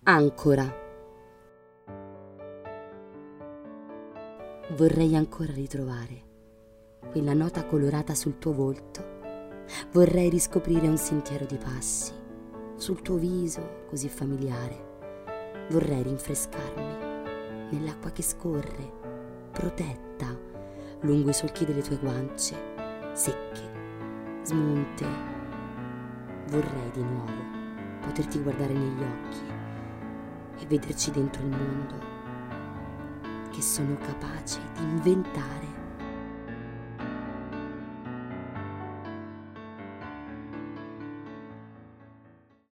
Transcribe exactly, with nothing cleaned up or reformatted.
Ancora. Vorrei ancora ritrovare quella nota colorata sul tuo volto. Vorrei riscoprire un sentiero di passi sul tuo viso così familiare. Vorrei rinfrescarmi nell'acqua che scorre, protetta lungo i solchi delle tue guance secche, smunte. Vorrei di nuovo poterti guardare negli occhi e vederci dentro il mondo che sono capace di inventare.